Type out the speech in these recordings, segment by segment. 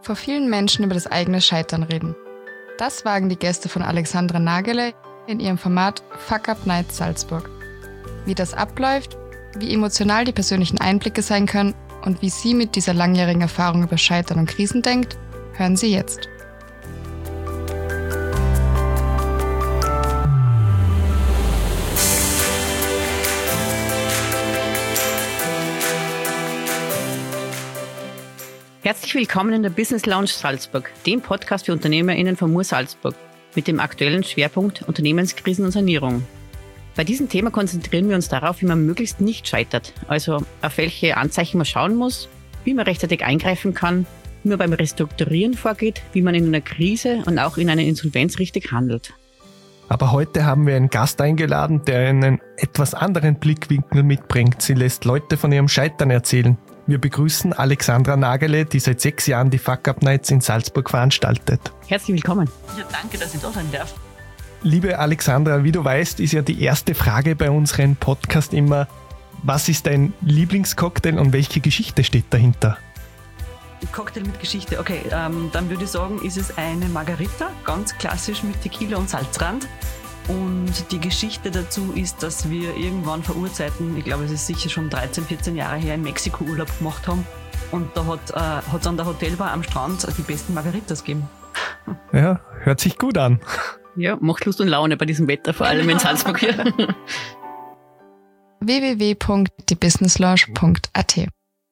Vor vielen Menschen über das eigene Scheitern reden. Das wagen die Gäste von Alexandra Nagele in ihrem Format Fuck Up Nights Salzburg. Wie das abläuft, wie emotional die persönlichen Einblicke sein können und wie sie mit dieser langjährigen Erfahrung über Scheitern und Krisen denkt, hören Sie jetzt. Herzlich willkommen in der Business Lounge Salzburg, dem Podcast für UnternehmerInnen von Mur Salzburg mit dem aktuellen Schwerpunkt Unternehmenskrisen und Sanierung. Bei diesem Thema konzentrieren wir uns darauf, wie man möglichst nicht scheitert, also auf welche Anzeichen man schauen muss, wie man rechtzeitig eingreifen kann, wie man beim Restrukturieren vorgeht, wie man in einer Krise und auch in einer Insolvenz richtig handelt. Aber heute haben wir einen Gast eingeladen, der einen etwas anderen Blickwinkel mitbringt. Sie lässt Leute von ihrem Scheitern erzählen. Wir begrüßen Alexandra Nagele, die seit 6 Jahren die Fuck Up Nights in Salzburg veranstaltet. Herzlich willkommen. Ja, danke, dass ich da sein darf. Liebe Alexandra, wie du weißt, ist ja die erste Frage bei unserem Podcast immer, was ist dein Lieblingscocktail und welche Geschichte steht dahinter? Cocktail mit Geschichte, okay, dann würde ich sagen, ist es eine Margarita, ganz klassisch mit Tequila und Salzrand. Und die Geschichte dazu ist, dass wir irgendwann vor Urzeiten, ich glaube, es ist sicher schon 13, 14 Jahre her, in Mexiko Urlaub gemacht haben. Und da hat es an der Hotelbar am Strand die besten Margaritas gegeben. Ja, hört sich gut an. Ja, macht Lust und Laune bei diesem Wetter, vor allem in Salzburg hier. www.diebusinesslounge.at.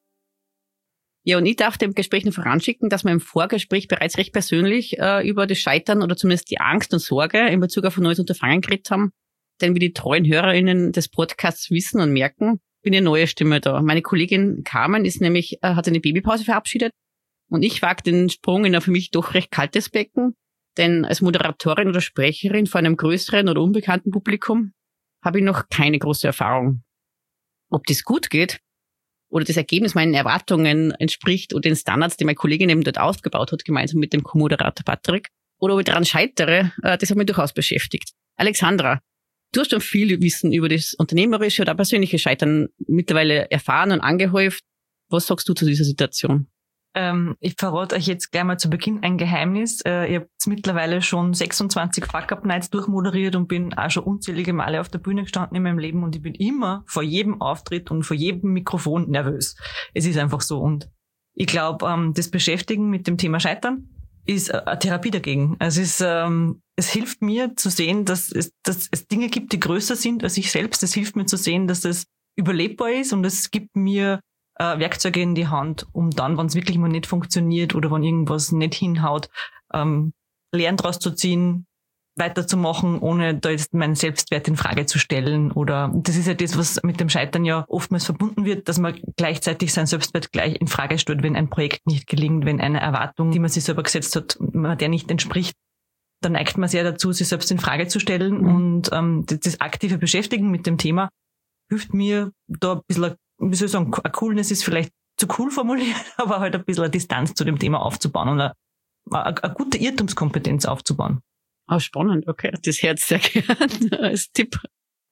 Ja, und ich darf dem Gespräch noch voranschicken, dass wir im Vorgespräch bereits recht persönlich über das Scheitern oder zumindest die Angst und Sorge in Bezug auf ein neues Unterfangen geredet haben. Denn wie die treuen HörerInnen des Podcasts wissen und merken, bin eine neue Stimme da. Meine Kollegin Carmen hat eine Babypause verabschiedet und ich wage den Sprung in ein für mich doch recht kaltes Becken. Denn als Moderatorin oder Sprecherin vor einem größeren oder unbekannten Publikum habe ich noch keine große Erfahrung. Ob das gut geht oder das Ergebnis meinen Erwartungen entspricht und den Standards, die meine Kollegin eben dort aufgebaut hat, gemeinsam mit dem Co-Moderator Patrick, oder ob ich daran scheitere, das hat mich durchaus beschäftigt. Alexandra, du hast schon viel Wissen über das unternehmerische oder persönliche Scheitern mittlerweile erfahren und angehäuft. Was sagst du zu dieser Situation? Ich verrate euch jetzt gleich mal zu Beginn ein Geheimnis. Ich habe jetzt mittlerweile schon 26 Fuck-Up-Nights durchmoderiert und bin auch schon unzählige Male auf der Bühne gestanden in meinem Leben und ich bin immer vor jedem Auftritt und vor jedem Mikrofon nervös. Es ist einfach so und ich glaube, das Beschäftigen mit dem Thema Scheitern ist eine Therapie dagegen. Also es hilft mir zu sehen, dass es Dinge gibt, die größer sind als ich selbst. Es hilft mir zu sehen, dass es überlebbar ist und es gibt mir Werkzeuge in die Hand, um dann, wenn es wirklich mal nicht funktioniert oder wenn irgendwas nicht hinhaut, Lehren draus zu ziehen, weiterzumachen, ohne da jetzt meinen Selbstwert in Frage zu stellen. Oder das ist ja das, was mit dem Scheitern ja oftmals verbunden wird, dass man gleichzeitig seinen Selbstwert gleich in Frage stellt, wenn ein Projekt nicht gelingt, wenn eine Erwartung, die man sich selber gesetzt hat, der nicht entspricht. Dann neigt man sehr dazu, sich selbst in Frage zu stellen. Und das aktive Beschäftigen mit dem Thema hilft mir da ein bisschen, wie soll ich sagen, eine Coolness ist vielleicht zu cool formuliert, aber halt ein bisschen eine Distanz zu dem Thema aufzubauen und eine gute Irrtumskompetenz aufzubauen. Ah, spannend, okay. Das hört sehr gern als Tipp.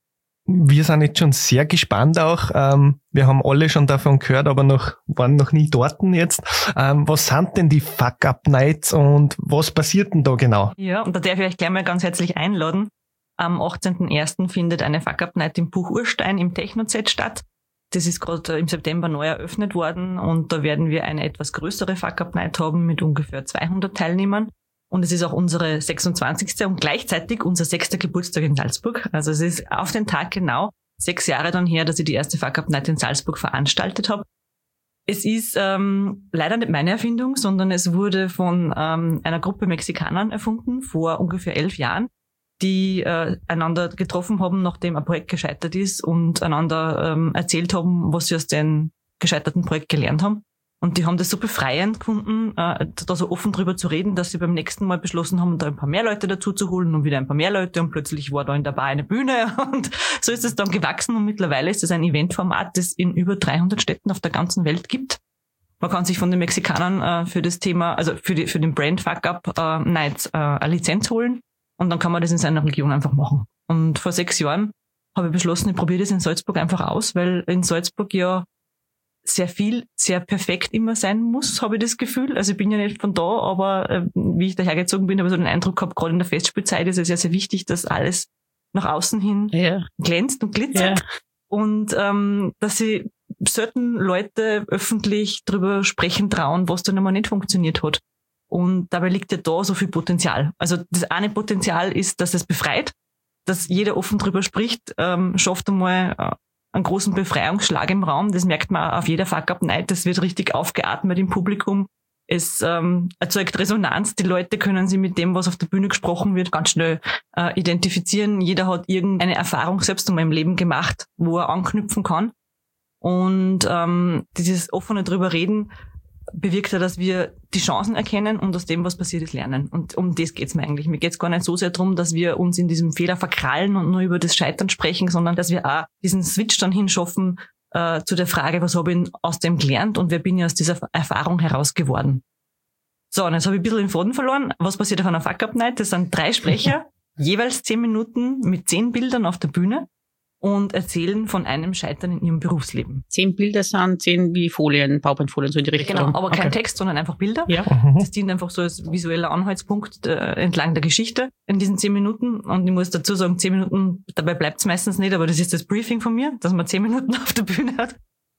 Wir sind jetzt schon sehr gespannt auch. Wir haben alle schon davon gehört, aber waren noch nie dort jetzt. Was sind denn die Fuck-Up-Nights und was passiert denn da genau? Ja, und da darf ich euch gleich mal ganz herzlich einladen. Am 18.01. findet eine Fuck-Up-Night im Buch Urstein im Techno-Z statt. Das ist gerade im September neu eröffnet worden und da werden wir eine etwas größere Fuck-Up-Night haben mit ungefähr 200 Teilnehmern. Und es ist auch unsere 26. und gleichzeitig unser 6. Geburtstag in Salzburg. Also es ist auf den Tag genau 6 Jahre dann her, dass ich die erste Fuck-Up-Night in Salzburg veranstaltet habe. Es ist leider nicht meine Erfindung, sondern es wurde von einer Gruppe Mexikanern erfunden vor ungefähr 11 Jahren, die einander getroffen haben, nachdem ein Projekt gescheitert ist und einander erzählt haben, was sie aus dem gescheiterten Projekt gelernt haben. Und die haben das so befreiend gefunden, da so offen drüber zu reden, dass sie beim nächsten Mal beschlossen haben, da ein paar mehr Leute dazu zu holen und wieder ein paar mehr Leute und plötzlich war da in der Bar eine Bühne und so ist es dann gewachsen und mittlerweile ist es ein Eventformat, das in über 300 Städten auf der ganzen Welt gibt. Man kann sich von den Mexikanern für das Thema, also für den Brand Fuck Up Nights eine Lizenz holen und dann kann man das in seiner Region einfach machen. Und vor 6 Jahren habe ich beschlossen, ich probiere das in Salzburg einfach aus, weil in Salzburg ja sehr viel, sehr perfekt immer sein muss, habe ich das Gefühl. Also ich bin ja nicht von da, aber wie ich dahergezogen bin, habe ich so den Eindruck gehabt, gerade in der Festspielzeit ist es ja sehr wichtig, dass alles nach außen hin glänzt und glitzert. Ja. Und dass sie selten Leute öffentlich drüber sprechen trauen, was dann einmal nicht funktioniert hat. Und dabei liegt ja da so viel Potenzial. Also das eine Potenzial ist, dass es befreit, dass jeder offen drüber spricht, schafft einmal einen großen Befreiungsschlag im Raum. Das merkt man auf jeder Fuck-Up-Night. Das wird richtig aufgeatmet im Publikum. Es erzeugt Resonanz. Die Leute können sich mit dem, was auf der Bühne gesprochen wird, ganz schnell identifizieren. Jeder hat irgendeine Erfahrung selbst einmal im Leben gemacht, wo er anknüpfen kann. Und dieses offene drüber reden bewirkt ja, dass wir die Chancen erkennen und aus dem, was passiert ist, lernen. Und um das geht's mir eigentlich. Mir geht's gar nicht so sehr darum, dass wir uns in diesem Fehler verkrallen und nur über das Scheitern sprechen, sondern dass wir auch diesen Switch dann hinschaffen zu der Frage, was habe ich aus dem gelernt und wer bin ich aus dieser Erfahrung heraus geworden. So, und jetzt habe ich ein bisschen den Faden verloren. Was passiert auf einer Fuck-Up-Night? Das sind 3 Sprecher, jeweils 10 Minuten mit 10 Bildern auf der Bühne und erzählen von einem Scheitern in ihrem Berufsleben. 10 Bilder sind 10 wie Folien, PowerPoint-Folien, so in die Richtung. Genau, aber kein Text, sondern einfach Bilder. Ja. Das dient einfach so als visueller Anhaltspunkt entlang der Geschichte in diesen 10 Minuten. Und ich muss dazu sagen, 10 Minuten, dabei bleibt es meistens nicht, aber das ist das Briefing von mir, dass man 10 Minuten auf der Bühne hat.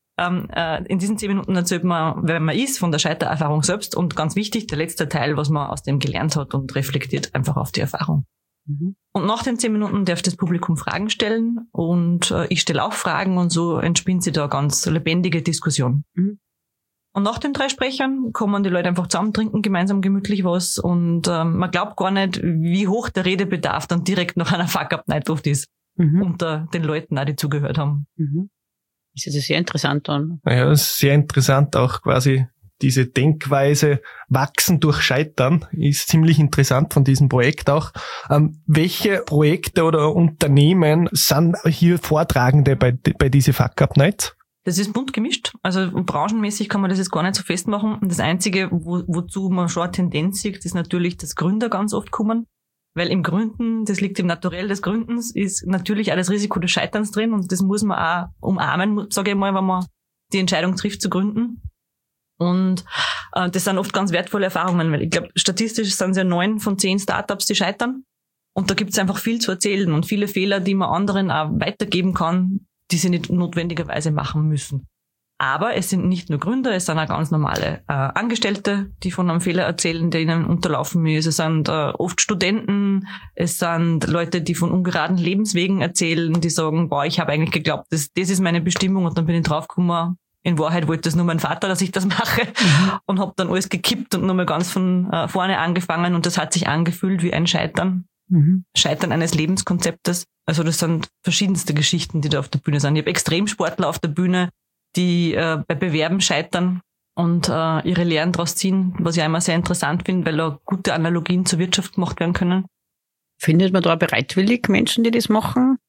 In diesen 10 Minuten erzählt man, wer man ist, von der Scheitererfahrung selbst und ganz wichtig, der letzte Teil, was man aus dem gelernt hat und reflektiert einfach auf die Erfahrung. Und nach den 10 Minuten darf das Publikum Fragen stellen und ich stelle auch Fragen und so entspinnt sich da eine ganz lebendige Diskussion. Und nach den 3 Sprechern kommen die Leute einfach zusammen, trinken gemeinsam gemütlich was und man glaubt gar nicht, wie hoch der Redebedarf dann direkt nach einer Fuck-Up-Night oft ist. Unter den Leuten auch, die zugehört haben. Das ist sehr interessant dann. Ja, das ist sehr interessant auch quasi. Diese Denkweise wachsen durch Scheitern ist ziemlich interessant von diesem Projekt auch. Welche Projekte oder Unternehmen sind hier Vortragende bei diese Fuck-Up-Nights? Das ist bunt gemischt. Also branchenmäßig kann man das jetzt gar nicht so festmachen. Das Einzige, wozu man schon eine Tendenz sieht, ist natürlich, dass Gründer ganz oft kommen. Weil im Gründen, das liegt im Naturell des Gründens, ist natürlich auch das Risiko des Scheiterns drin und das muss man auch umarmen, sage ich mal, wenn man die Entscheidung trifft zu gründen. Und das sind oft ganz wertvolle Erfahrungen, weil ich glaube, statistisch sind es ja 9 von 10 Startups, die scheitern. Und da gibt es einfach viel zu erzählen und viele Fehler, die man anderen auch weitergeben kann, die sie nicht notwendigerweise machen müssen. Aber es sind nicht nur Gründer, es sind auch ganz normale Angestellte, die von einem Fehler erzählen, der ihnen unterlaufen ist. Es sind oft Studenten, es sind Leute, die von ungeraden Lebenswegen erzählen, die sagen, boah, ich habe eigentlich geglaubt, das ist meine Bestimmung und dann bin ich draufgekommen, in Wahrheit wollte das nur mein Vater, dass ich das mache und habe dann alles gekippt und nochmal ganz von vorne angefangen und das hat sich angefühlt wie ein Scheitern. Scheitern eines Lebenskonzeptes. Also das sind verschiedenste Geschichten, die da auf der Bühne sind. Ich habe Extremsportler auf der Bühne, die bei Bewerben scheitern und ihre Lehren daraus ziehen, was ich einmal sehr interessant finde, weil da gute Analogien zur Wirtschaft gemacht werden können. Findet man da bereitwillig Menschen, die das machen?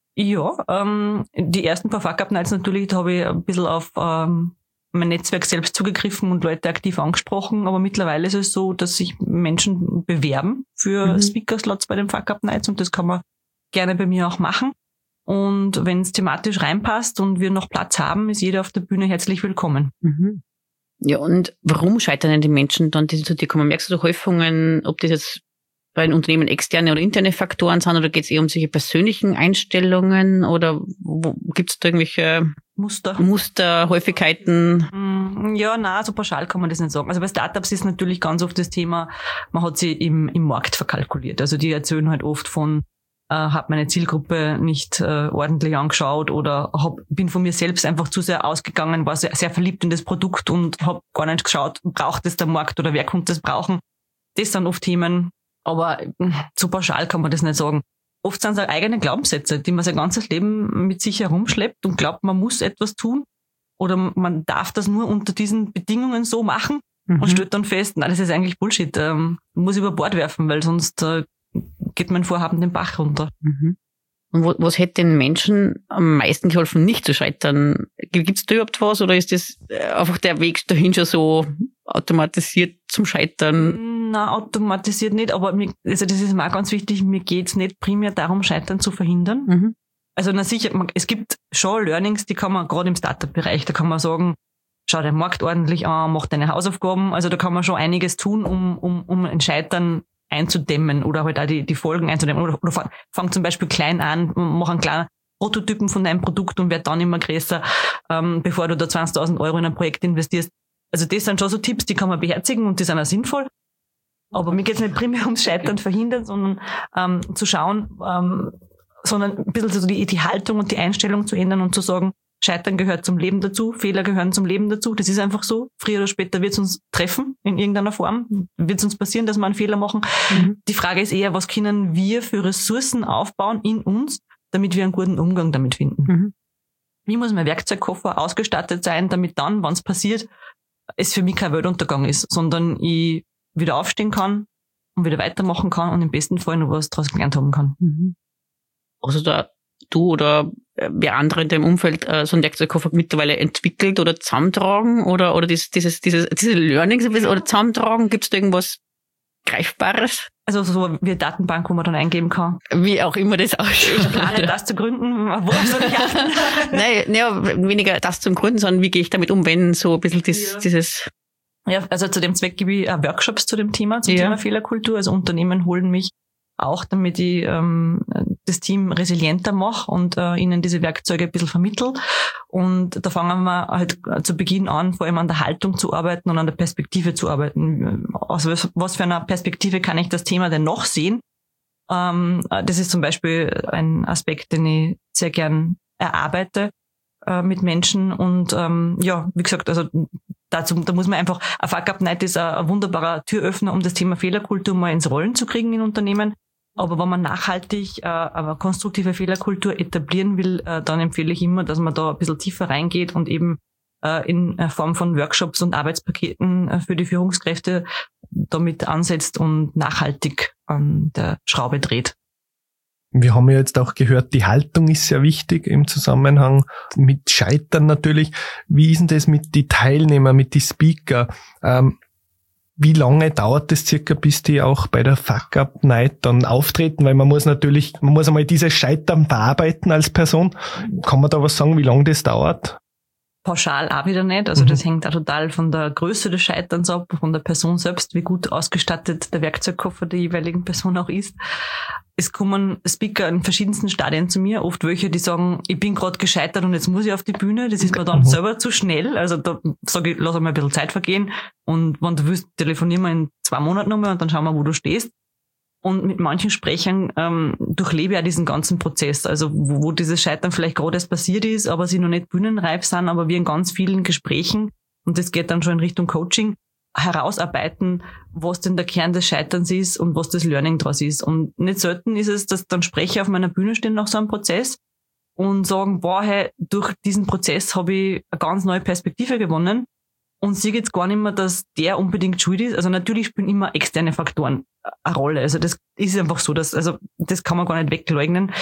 Ja, die ersten paar Fuck-Up-Nights natürlich, da habe ich ein bisschen auf mein Netzwerk selbst zugegriffen und Leute aktiv angesprochen, aber mittlerweile ist es so, dass sich Menschen bewerben für Speaker-Slots bei den Fuck-Up-Nights und das kann man gerne bei mir auch machen. Und wenn es thematisch reinpasst und wir noch Platz haben, ist jeder auf der Bühne herzlich willkommen. Ja, und warum scheitern denn die Menschen dann, die zu dir kommen? Merkst du da Häufungen, ob das jetzt bei den Unternehmen externe oder interne Faktoren sind oder geht es eher um solche persönlichen Einstellungen oder gibt es da irgendwelche Muster, Häufigkeiten? Ja, nein, so pauschal kann man das nicht sagen. Also bei Startups ist natürlich ganz oft das Thema, man hat sie im Markt verkalkuliert. Also die erzählen halt oft von, habe meine Zielgruppe nicht ordentlich angeschaut oder bin von mir selbst einfach zu sehr ausgegangen, war sehr, sehr verliebt in das Produkt und habe gar nicht geschaut, braucht es der Markt oder wer könnte das brauchen. Das sind oft Themen, aber so pauschal kann man das nicht sagen. Oft sind es auch eigene Glaubenssätze, die man sein ganzes Leben mit sich herumschleppt und glaubt, man muss etwas tun oder man darf das nur unter diesen Bedingungen so machen und stellt dann fest, nein, das ist eigentlich Bullshit, muss über Bord werfen, weil sonst geht mein Vorhaben den Bach runter. Und was hätte den Menschen am meisten geholfen, nicht zu scheitern? Gibt es da überhaupt was oder ist das einfach der Weg dahin schon so automatisiert zum Scheitern? Nein, automatisiert nicht, aber also das ist mir auch ganz wichtig, mir geht's nicht primär darum, Scheitern zu verhindern. Also na sicher, es gibt schon Learnings, die kann man gerade im Startup-Bereich, da kann man sagen, schau den Markt ordentlich an, mach deine Hausaufgaben. Also da kann man schon einiges tun, um ein Scheitern einzudämmen oder halt auch die Folgen einzudämmen. Oder fang zum Beispiel klein an, mach einen kleinen Prototypen von deinem Produkt und werd dann immer größer, bevor du da 20.000 € in ein Projekt investierst. Also das sind schon so Tipps, die kann man beherzigen und die sind auch sinnvoll. Aber mir geht's nicht primär ums Scheitern verhindern, sondern zu schauen, sondern ein bisschen so die Haltung und die Einstellung zu ändern und zu sagen, Scheitern gehört zum Leben dazu, Fehler gehören zum Leben dazu. Das ist einfach so. Früher oder später wird es uns treffen in irgendeiner Form. Wird es uns passieren, dass wir einen Fehler machen. Die Frage ist eher, was können wir für Ressourcen aufbauen in uns, damit wir einen guten Umgang damit finden. Wie muss mein Werkzeugkoffer ausgestattet sein, damit dann, wenn es passiert, es für mich kein Weltuntergang ist, sondern ich wieder aufstehen kann und wieder weitermachen kann und im besten Fall noch was daraus gelernt haben kann. Also da du oder wer andere in deinem Umfeld so einen Werkzeugkoffer mittlerweile entwickelt oder zusammentragen oder diese Learnings ein bisschen oder zusammentragen? Gibt es da irgendwas Greifbares? Also so wie eine Datenbank, wo man dann eingeben kann. Wie auch immer das ausschaut. Ich plane das zu gründen. Worauf soll ich achten? Nein, weniger das zum Gründen, sondern wie gehe ich damit um, wenn so ein bisschen dieses... Ja, also zu dem Zweck gebe ich Workshops zu dem Thema, zum Thema Fehlerkultur. Also Unternehmen holen mich auch, damit ich das Team resilienter mache und ihnen diese Werkzeuge ein bisschen vermittle. Und da fangen wir halt zu Beginn an, vor allem an der Haltung zu arbeiten und an der Perspektive zu arbeiten. Aus was für einer Perspektive kann ich das Thema denn noch sehen? Das ist zum Beispiel ein Aspekt, den ich sehr gern erarbeite mit Menschen. Und wie gesagt, also da muss man einfach, ein Fuck-Up-Night ist ein wunderbarer Türöffner, um das Thema Fehlerkultur mal ins Rollen zu kriegen in Unternehmen. Aber wenn man nachhaltig eine konstruktive Fehlerkultur etablieren will, dann empfehle ich immer, dass man da ein bisschen tiefer reingeht und eben in Form von Workshops und Arbeitspaketen für die Führungskräfte damit ansetzt und nachhaltig an der Schraube dreht. Wir haben ja jetzt auch gehört, die Haltung ist sehr wichtig im Zusammenhang mit Scheitern natürlich. Wie ist denn das mit die Teilnehmer, mit die Speaker? Wie lange dauert es circa, bis die auch bei der Fuck-Up-Night dann auftreten? Weil man muss einmal dieses Scheitern verarbeiten als Person. Kann man da was sagen, wie lange das dauert? Pauschal auch wieder nicht. Also das hängt auch total von der Größe des Scheiterns ab, von der Person selbst, wie gut ausgestattet der Werkzeugkoffer der jeweiligen Person auch ist. Es kommen Speaker in verschiedensten Stadien zu mir, oft welche, die sagen, ich bin gerade gescheitert und jetzt muss ich auf die Bühne. Das ist mir dann selber zu schnell. Also da sage ich, lass mal ein bisschen Zeit vergehen und wenn du willst, telefonieren wir in 2 Monaten nochmal und dann schauen wir, wo du stehst. Und mit manchen Sprechern durchlebe ich ja diesen ganzen Prozess, also wo dieses Scheitern vielleicht gerade erst passiert ist, aber sie noch nicht bühnenreif sind, aber wir in ganz vielen Gesprächen, und das geht dann schon in Richtung Coaching, herausarbeiten, was denn der Kern des Scheiterns ist und was das Learning daraus ist. Und nicht selten ist es, dass dann Sprecher auf meiner Bühne stehen nach so einem Prozess und sagen, boah, hey, durch diesen Prozess habe ich eine ganz neue Perspektive gewonnen und sehe jetzt gar nicht mehr, dass der unbedingt schuld ist. Also natürlich spielen immer externe Faktoren eine Rolle. Also das ist einfach so, das kann man gar nicht wegleugnen.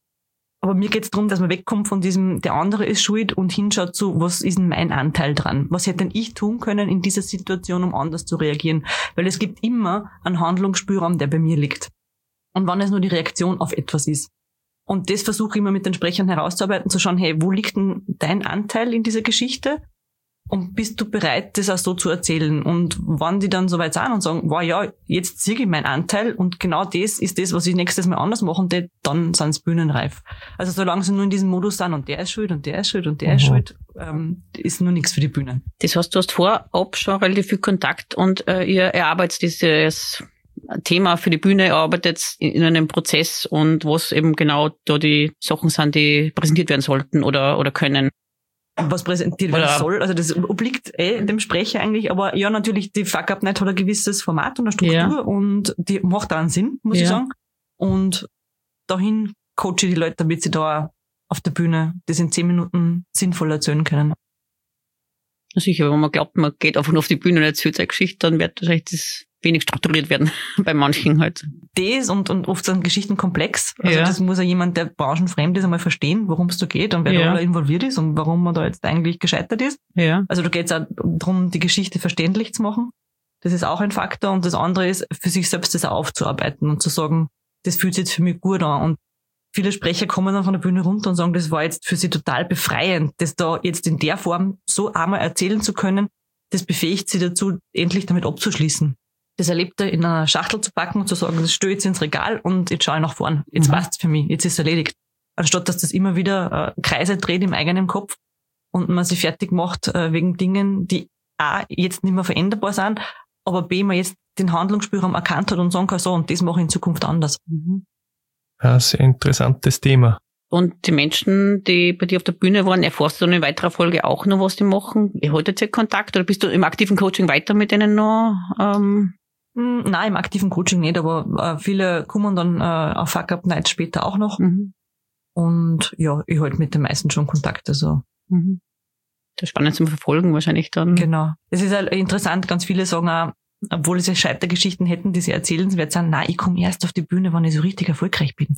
Aber mir geht es darum, dass man wegkommt von diesem, der andere ist schuld und hinschaut zu, was ist denn mein Anteil dran? Was hätte denn ich tun können in dieser Situation, um anders zu reagieren? Weil es gibt immer einen Handlungsspielraum, der bei mir liegt. Und wann es nur die Reaktion auf etwas ist. Und das versuche ich immer mit den Sprechern herauszuarbeiten, zu schauen, hey, wo liegt denn dein Anteil in dieser Geschichte? Und bist du bereit, das auch so zu erzählen? Und wenn die dann soweit sind und sagen, wow, ja, jetzt sehe ich meinen Anteil und genau das ist das, was ich nächstes Mal anders machen will, dann sind sie bühnenreif. Also solange sie nur in diesem Modus sind und der ist schuld und der ist schuld und der ist schuld, ist nur nichts für die Bühne. Das heißt, du hast vorab schon relativ viel Kontakt und ihr erarbeitet dieses Thema für die Bühne, erarbeitet in einem Prozess und was eben genau da die Sachen sind, die präsentiert werden sollten oder können. Was präsentiert werden soll. Also das obliegt dem Sprecher eigentlich, aber ja, natürlich, die Fuck-Up-Night hat ein gewisses Format und eine Struktur und die macht auch einen Sinn, muss ich sagen. Und dahin coache ich die Leute, damit sie da auf der Bühne das in 10 Minuten sinnvoll erzählen können. Sicher, wenn man glaubt, man geht einfach nur auf die Bühne und erzählt seine Geschichte, dann wird wahrscheinlich das wenig strukturiert werden, bei manchen halt. Das und oft sind Geschichten komplex. Also das muss ja jemand, der branchenfremd ist, einmal verstehen, worum es da geht und wer da involviert ist und warum man da jetzt eigentlich gescheitert ist. Ja. Also da geht es auch darum, die Geschichte verständlich zu machen. Das ist auch ein Faktor. Und das andere ist, für sich selbst das auch aufzuarbeiten und zu sagen, das fühlt sich jetzt für mich gut an. Und viele Sprecher kommen dann von der Bühne runter und sagen, das war jetzt für sie total befreiend, das da jetzt in der Form so einmal erzählen zu können. Das befähigt sie dazu, endlich damit abzuschließen. Das Erlebte in einer Schachtel zu packen und zu sagen, das stelle ich jetzt ins Regal und jetzt schaue ich nach vorn. Jetzt passt's für mich, jetzt ist es erledigt. Anstatt dass das immer wieder Kreise dreht im eigenen Kopf und man sich fertig macht wegen Dingen, die A, jetzt nicht mehr veränderbar sind, aber B, man jetzt den Handlungsspielraum erkannt hat und sagen kann, so, und das mache ich in Zukunft anders. Ja, sehr interessantes Thema. Und die Menschen, die bei dir auf der Bühne waren, erfährst du dann in weiterer Folge auch noch, was die machen? Haltet ihr Kontakt oder bist du im aktiven Coaching weiter mit denen noch? Nein, im aktiven Coaching nicht, aber viele kommen dann auf Fuck Up Nights später auch noch. Und ja, ich halte mit den meisten schon Kontakt. Also. Das ist spannend zum Verfolgen wahrscheinlich dann. Genau. Es ist halt interessant, ganz viele sagen auch, obwohl sie Scheitergeschichten hätten, die sie erzählenswert sind, nein, ich komme erst auf die Bühne, wenn ich so richtig erfolgreich bin.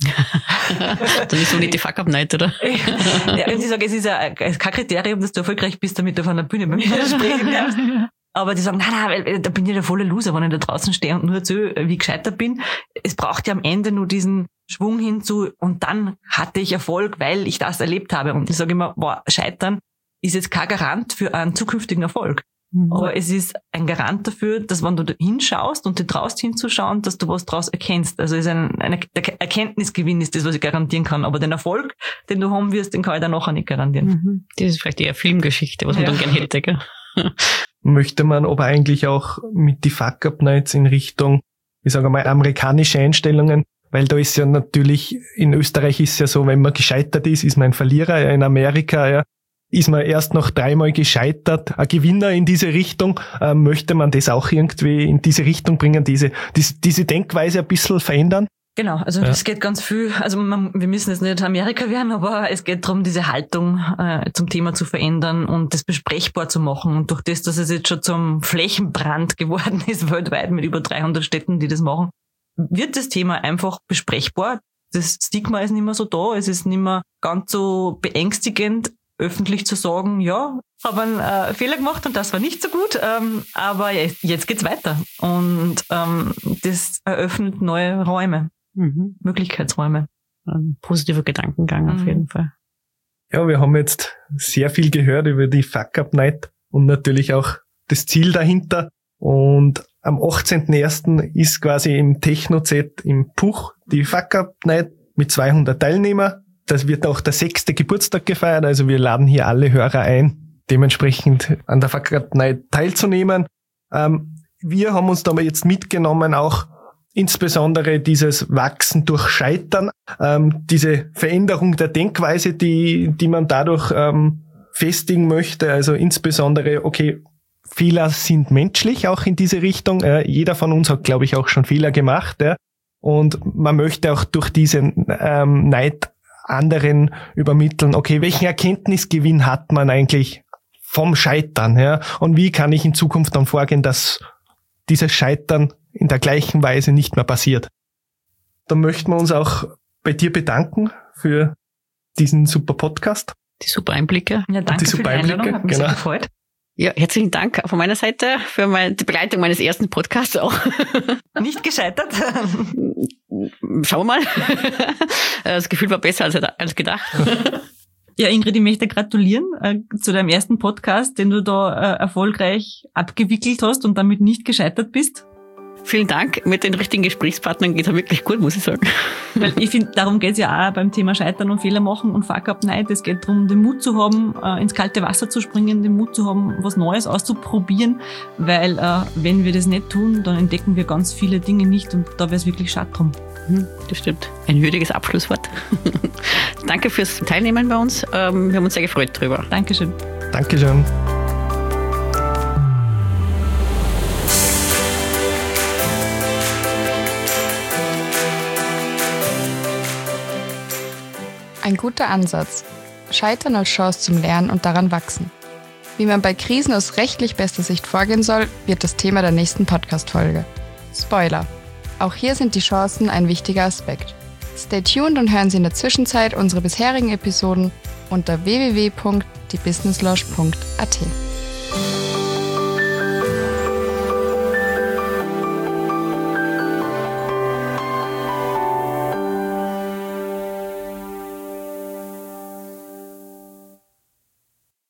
Dann ist so nicht die Fuck-Up-Night, oder? Ja, und sie sagen, es ist kein Kriterium, dass du erfolgreich bist, damit du auf einer Bühne mit mir sprechen darfst. Aber die sagen, nein, weil da bin ich der volle Loser, wenn ich da draußen stehe und nur erzähle, wie ich gescheitert bin. Es braucht ja am Ende nur diesen Schwung hinzu und dann hatte ich Erfolg, weil ich das erlebt habe. Und ich sage immer, boah, Scheitern ist jetzt kein Garant für einen zukünftigen Erfolg. Aber es ist ein Garant dafür, dass wenn du da hinschaust und dir traust hinzuschauen, dass du was draus erkennst. Also es ist der Erkenntnisgewinn ist das, was ich garantieren kann. Aber den Erfolg, den du haben wirst, den kann ich dann nachher nicht garantieren. Das ist vielleicht eher Filmgeschichte, was man dann gerne hätte, gell? Möchte man aber eigentlich auch mit die Fuck Up Nights in Richtung, ich sage mal, amerikanische Einstellungen, weil da ist ja natürlich, in Österreich ist ja so, wenn man gescheitert ist man ein Verlierer, in Amerika, ist man erst noch 3-mal gescheitert, ein Gewinner in diese Richtung, möchte man das auch irgendwie in diese Richtung bringen, diese Denkweise ein bisschen verändern? Genau, also das geht ganz viel, also wir müssen jetzt nicht Amerika werden, aber es geht darum, diese Haltung zum Thema zu verändern und das besprechbar zu machen. Und durch das, dass es jetzt schon zum Flächenbrand geworden ist, weltweit mit über 300 Städten, die das machen, wird das Thema einfach besprechbar. Das Stigma ist nicht mehr so da, es ist nicht mehr ganz so beängstigend, öffentlich zu sagen, ja, habe einen Fehler gemacht und das war nicht so gut, aber jetzt geht's weiter. Und das eröffnet neue Räume, Möglichkeitsräume. Ein positiver Gedankengang auf jeden Fall. Ja, wir haben jetzt sehr viel gehört über die Fuck Up Night und natürlich auch das Ziel dahinter. Und am 18.01. ist quasi im Techno-Z im Puch die Fuck Up Night mit 200 Teilnehmern. Das wird auch der 6. Geburtstag gefeiert, also wir laden hier alle Hörer ein, dementsprechend an der Fuck Up Night teilzunehmen. Wir haben uns da aber jetzt mitgenommen, auch insbesondere dieses Wachsen durch Scheitern, diese Veränderung der Denkweise, die man dadurch festigen möchte, also insbesondere, okay, Fehler sind menschlich auch in diese Richtung. Jeder von uns hat, glaube ich, auch schon Fehler gemacht. Und man möchte auch durch diese Neid anderen übermitteln, okay, welchen Erkenntnisgewinn hat man eigentlich vom Scheitern, und wie kann ich in Zukunft dann vorgehen, dass dieses Scheitern in der gleichen Weise nicht mehr passiert. Da möchten wir uns auch bei dir bedanken für diesen super Podcast. Die super Einblicke. Ja, danke für die Einladung, hat mich sehr gefreut. Ja, herzlichen Dank von meiner Seite für die Begleitung meines ersten Podcasts auch. Nicht gescheitert? Schauen wir mal. Das Gefühl war besser als gedacht. Ja, Ingrid, ich möchte gratulieren zu deinem ersten Podcast, den du da erfolgreich abgewickelt hast und damit nicht gescheitert bist. Vielen Dank. Mit den richtigen Gesprächspartnern geht es wirklich gut, muss ich sagen. Weil ich finde, darum geht es ja auch beim Thema Scheitern und Fehler machen und Fuck Up Night. Es geht darum, den Mut zu haben, ins kalte Wasser zu springen, den Mut zu haben, was Neues auszuprobieren, weil wenn wir das nicht tun, dann entdecken wir ganz viele Dinge nicht und da wäre es wirklich schade drum. Das stimmt. Ein würdiges Abschlusswort. Danke fürs Teilnehmen bei uns. Wir haben uns sehr gefreut drüber. Dankeschön. Dankeschön. Ein guter Ansatz. Scheitern als Chance zum Lernen und daran wachsen. Wie man bei Krisen aus rechtlich bester Sicht vorgehen soll, wird das Thema der nächsten Podcast-Folge. Spoiler. Auch hier sind die Chancen ein wichtiger Aspekt. Stay tuned und hören Sie in der Zwischenzeit unsere bisherigen Episoden unter www.diebusinesslounge.at.